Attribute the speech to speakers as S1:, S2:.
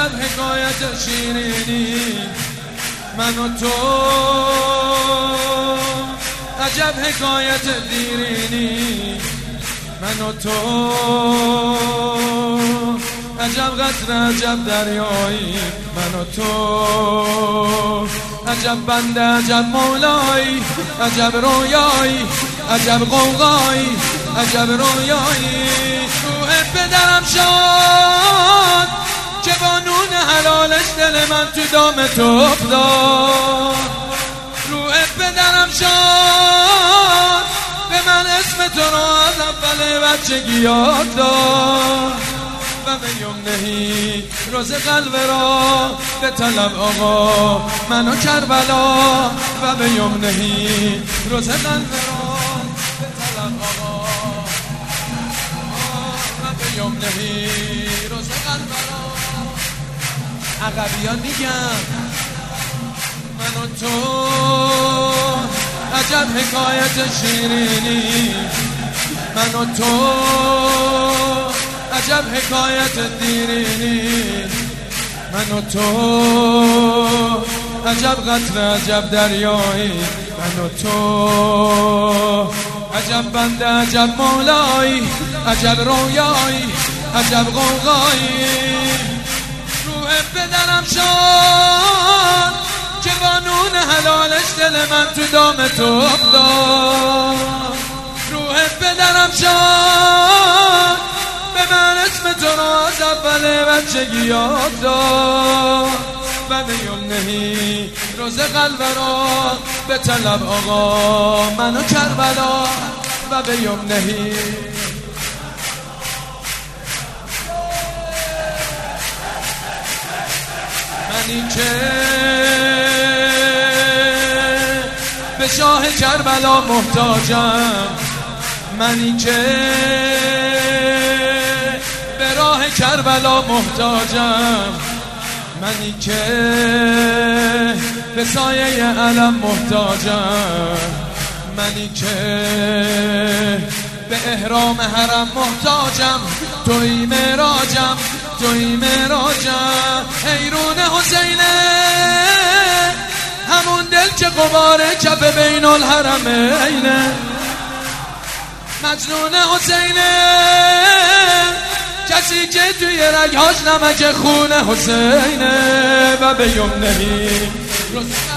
S1: عجب حکایت شیرینی من و تو، عجب حکایت دیرینی من و تو، عجب قطر عجب دریایی من و تو، عجب بنده عجب مولایی، عجب رویایی، عجب قوقایی، عجب رویایی. روح پدرم شاد که با نون حلالش دل من تو دام تو افتاد. روح پدرم شاد به من اسم تو رو از اول بچگی یاد داد. و به یمنهی روز قلب را به طلب آقا منو کربلا. و به یمنهی روز قلب را به طلب آقا، و به یمنهی روز قلب را. عقبیان میگم من و تو، عجب حکایت شیرینی من و تو، عجب حکایت دیرینی من و تو، عجب قطر عجب دریایی من و تو، عجب بنده عجب مولایی، عجب رویایی، عجب قوقایی. روح پدرم شاد که با نون حلالش دل من تو دام تو افتاد. روح پدرم شاد به من اسم تو را از اول بچگی یاد داد. و به یمنهی روز قلب را به طلب آقا منو کربلا. و به یمنهی منی که به شاه کربلا محتاجم، منی که به راه کربلا محتاجم، منی که به سایه علم محتاجم، منی که به احرام حرم محتاجم. توی معراجم، توی معراجم. حیرون حسینه همون دل که غبار کف بین الحرمینه. مجنون حسینه کسی که توی رگهاش نمک خون حسینه. و به یمنهی